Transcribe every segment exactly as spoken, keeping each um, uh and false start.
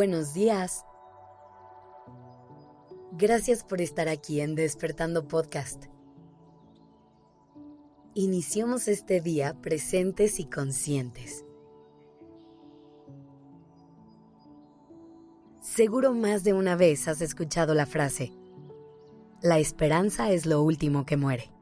Buenos días. Gracias por estar aquí en Despertando Podcast. Iniciamos este día presentes y conscientes. Seguro más de una vez has escuchado la frase: la esperanza es lo último que muere.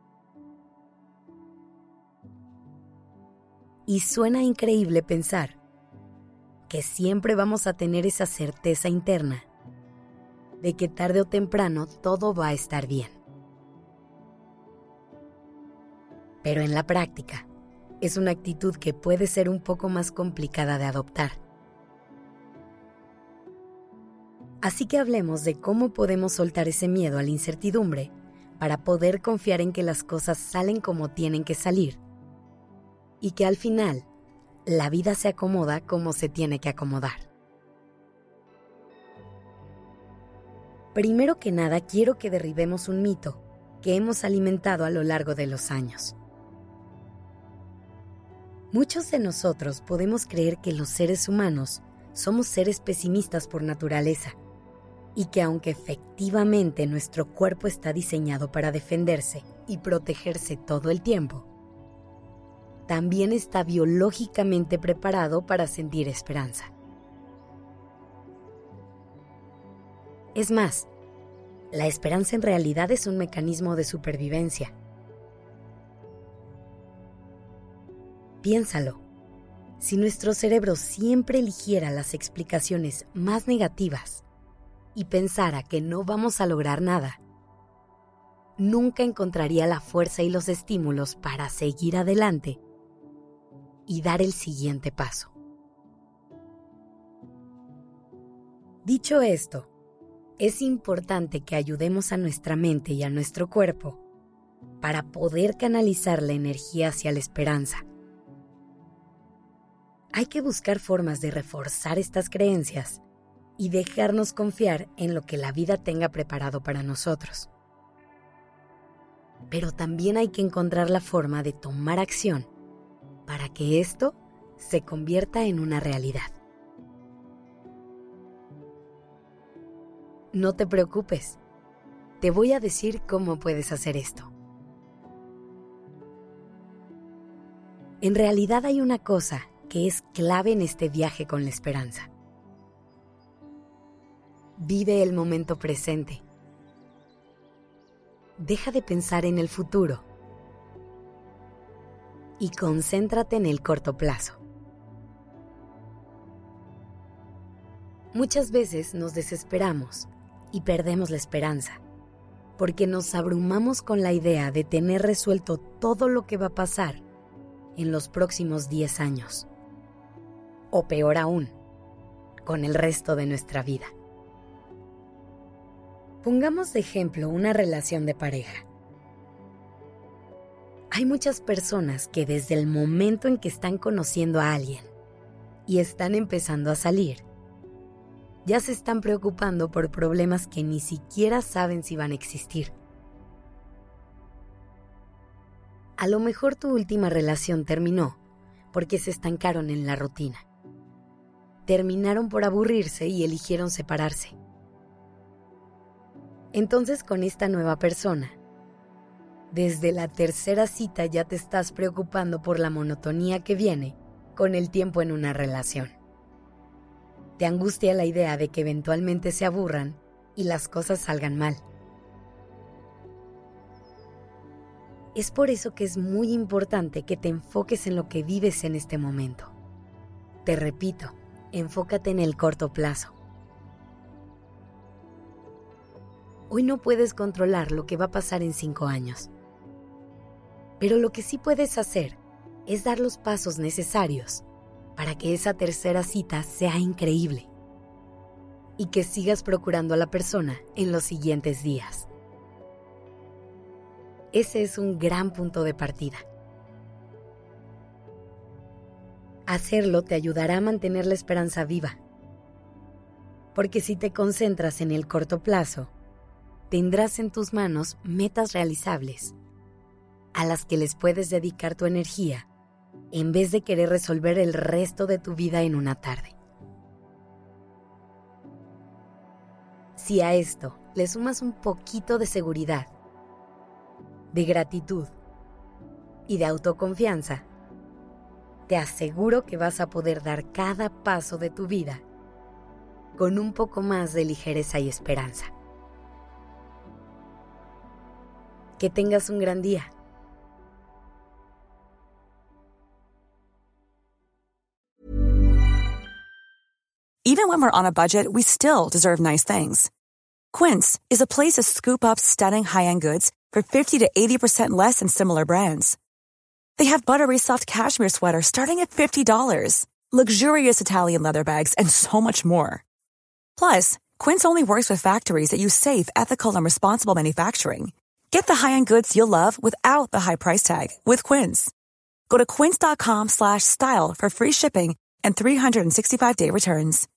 Y suena increíble pensar que siempre vamos a tener esa certeza interna de que tarde o temprano todo va a estar bien. Pero en la práctica, es una actitud que puede ser un poco más complicada de adoptar. Así que hablemos de cómo podemos soltar ese miedo a la incertidumbre para poder confiar en que las cosas salen como tienen que salir y que al final la vida se acomoda como se tiene que acomodar. Primero que nada, quiero que derribemos un mito que hemos alimentado a lo largo de los años. Muchos de nosotros podemos creer que los seres humanos somos seres pesimistas por naturaleza y que aunque efectivamente nuestro cuerpo está diseñado para defenderse y protegerse todo el tiempo, también está biológicamente preparado para sentir esperanza. Es más, la esperanza en realidad es un mecanismo de supervivencia. Piénsalo, si nuestro cerebro siempre eligiera las explicaciones más negativas y pensara que no vamos a lograr nada, nunca encontraría la fuerza y los estímulos para seguir adelante y dar el siguiente paso. Dicho esto, es importante que ayudemos a nuestra mente y a nuestro cuerpo para poder canalizar la energía hacia la esperanza. Hay que buscar formas de reforzar estas creencias y dejarnos confiar en lo que la vida tenga preparado para nosotros. Pero también hay que encontrar la forma de tomar acción para que esto se convierta en una realidad. No te preocupes, te voy a decir cómo puedes hacer esto. En realidad hay una cosa que es clave en este viaje con la esperanza. Vive el momento presente. Deja de pensar en el futuro y concéntrate en el corto plazo. Muchas veces nos desesperamos y perdemos la esperanza, porque nos abrumamos con la idea de tener resuelto todo lo que va a pasar en los próximos diez años. O peor aún, con el resto de nuestra vida. Pongamos de ejemplo una relación de pareja. Hay muchas personas que desde el momento en que están conociendo a alguien y están empezando a salir, ya se están preocupando por problemas que ni siquiera saben si van a existir. A lo mejor tu última relación terminó porque se estancaron en la rutina. Terminaron por aburrirse y eligieron separarse. Entonces, con esta nueva persona, desde la tercera cita ya te estás preocupando por la monotonía que viene con el tiempo en una relación. Te angustia la idea de que eventualmente se aburran y las cosas salgan mal. Es por eso que es muy importante que te enfoques en lo que vives en este momento. Te repito, enfócate en el corto plazo. Hoy no puedes controlar lo que va a pasar en cinco años. Pero lo que sí puedes hacer es dar los pasos necesarios para que esa tercera cita sea increíble y que sigas procurando a la persona en los siguientes días. Ese es un gran punto de partida. Hacerlo te ayudará a mantener la esperanza viva, porque si te concentras en el corto plazo, tendrás en tus manos metas realizables a las que les puedes dedicar tu energía en vez de querer resolver el resto de tu vida en una tarde. Si a esto le sumas un poquito de seguridad, de gratitud y de autoconfianza, te aseguro que vas a poder dar cada paso de tu vida con un poco más de ligereza y esperanza. Que tengas un gran día. Even when we're on a budget, we still deserve nice things. Quince is a place to scoop up stunning high-end goods for fifty to eighty percent less than similar brands. They have buttery soft cashmere sweaters starting at fifty dollars, luxurious Italian leather bags, and so much more. Plus, Quince only works with factories that use safe, ethical, and responsible manufacturing. Get the high-end goods you'll love without the high price tag with Quince. Go to quince.com slash style for free shipping and three sixty-five day returns.